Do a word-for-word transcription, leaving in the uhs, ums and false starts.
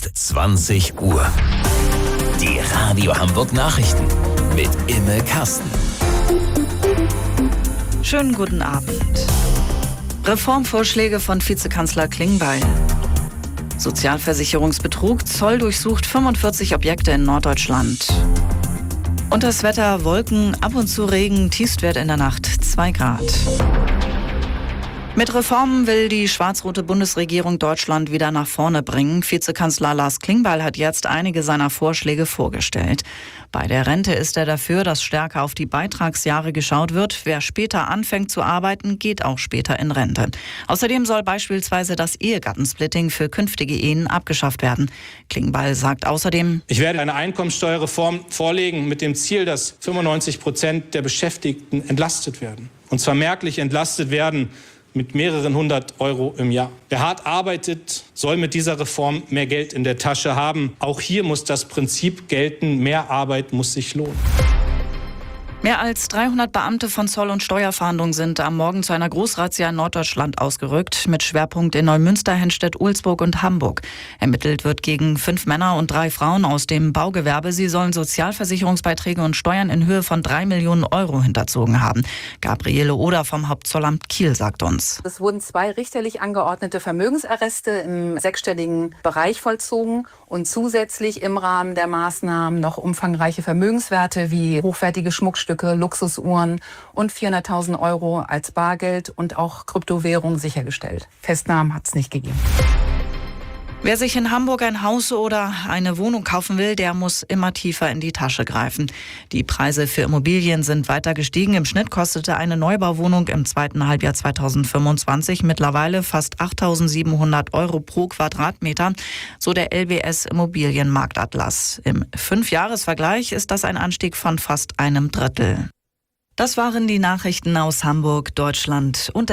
ist zwanzig Uhr. Die Radio Hamburg Nachrichten mit Imme Kasten. Schönen guten Abend. Reformvorschläge von Vizekanzler Klingbeil. Sozialversicherungsbetrug, Zoll durchsucht fünfundvierzig Objekte in Norddeutschland. Und das Wetter, Wolken, ab und zu Regen, Tiefstwert in der Nacht zwei Grad. Mit Reformen will die schwarz-rote Bundesregierung Deutschland wieder nach vorne bringen. Vizekanzler Lars Klingbeil hat jetzt einige seiner Vorschläge vorgestellt. Bei der Rente ist er dafür, dass stärker auf die Beitragsjahre geschaut wird. Wer später anfängt zu arbeiten, geht auch später in Rente. Außerdem soll beispielsweise das Ehegattensplitting für künftige Ehen abgeschafft werden. Klingbeil sagt außerdem: Ich werde eine Einkommensteuerreform vorlegen mit dem Ziel, dass fünfundneunzig Prozent der Beschäftigten entlastet werden. Und zwar merklich entlastet werden mit mehreren hundert Euro im Jahr. Wer hart arbeitet, soll mit dieser Reform mehr Geld in der Tasche haben. Auch hier muss das Prinzip gelten, mehr Arbeit muss sich lohnen. Mehr als dreihundert Beamte von Zoll- und Steuerfahndung sind am Morgen zu einer Großrazzia in Norddeutschland ausgerückt, mit Schwerpunkt in Neumünster, Henstedt, Ohlsburg und Hamburg. Ermittelt wird gegen fünf Männer und drei Frauen aus dem Baugewerbe. Sie sollen Sozialversicherungsbeiträge und Steuern in Höhe von drei Millionen Euro hinterzogen haben. Gabriele Oder vom Hauptzollamt Kiel sagt uns: Es wurden zwei richterlich angeordnete Vermögensarreste im sechsstelligen Bereich vollzogen und zusätzlich im Rahmen der Maßnahmen noch umfangreiche Vermögenswerte wie hochwertige Schmuckstücke, Luxusuhren und vierhunderttausend Euro als Bargeld und auch Kryptowährung sichergestellt. Festnahmen hat es nicht gegeben. Wer sich in Hamburg ein Haus oder eine Wohnung kaufen will, der muss immer tiefer in die Tasche greifen. Die Preise für Immobilien sind weiter gestiegen. Im Schnitt kostete eine Neubauwohnung im zweiten Halbjahr zweitausendfünfundzwanzig mittlerweile fast achttausendsiebenhundert Euro pro Quadratmeter, so der L B S Immobilienmarktatlas. Im Fünfjahresvergleich ist das ein Anstieg von fast einem Drittel. Das waren die Nachrichten aus Hamburg, Deutschland und